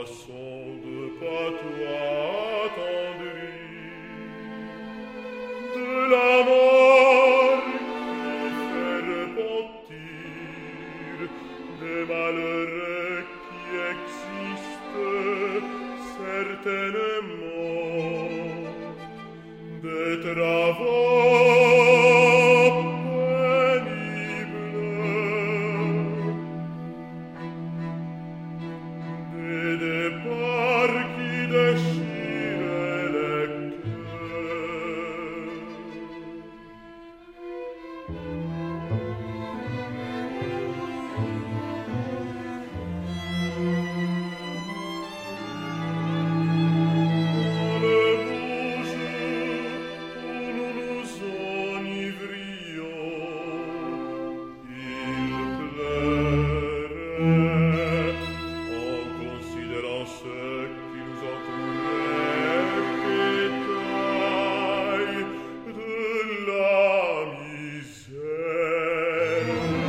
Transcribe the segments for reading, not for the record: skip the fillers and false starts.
façon de patois attendri, de la mort qui fait repentir des malheureux qui existent certainement, des travaux pénibles, des départs qui déchirent le cœur. Dans le bouge où nous nous enivrions, il pleurait en considérant ce qui nous entourait, détail de la misère.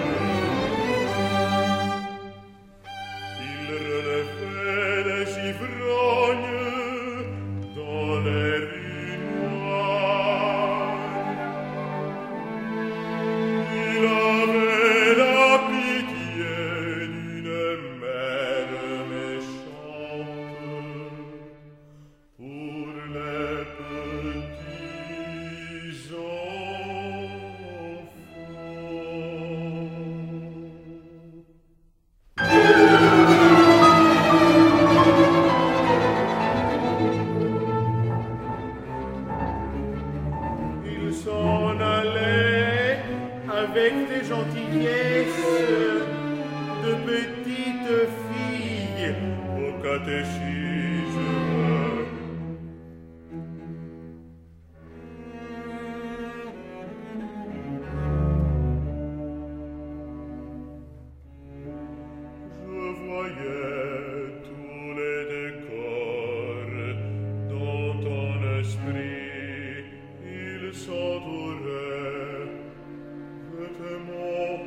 Il relevait les ivrognes dans les rues noires. Il avait la pitié d'une mère méchante pour les petits enfants. Il s'en allait avec des gentillesses de petites filles au catéchisme. Je voyais tous les décors dans ton esprit, il s'entourait de tes mots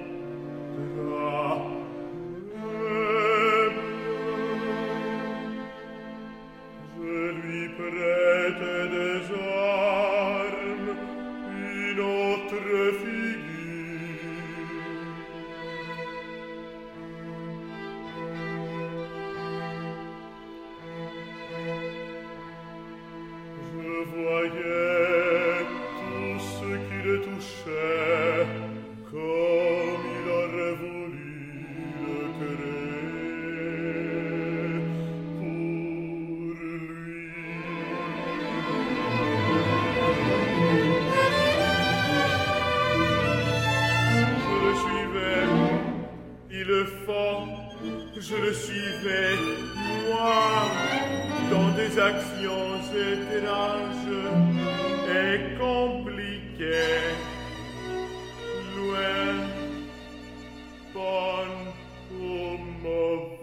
je lui prêtais des armes, une autre figure. Je voyais tout ce qui le touchait, comme il aurait voulu le créer pour lui. Je le suivais, il fort, je le suivais, moi, dans des actions étranges et compliquées, loin, bonne ou mauvaise.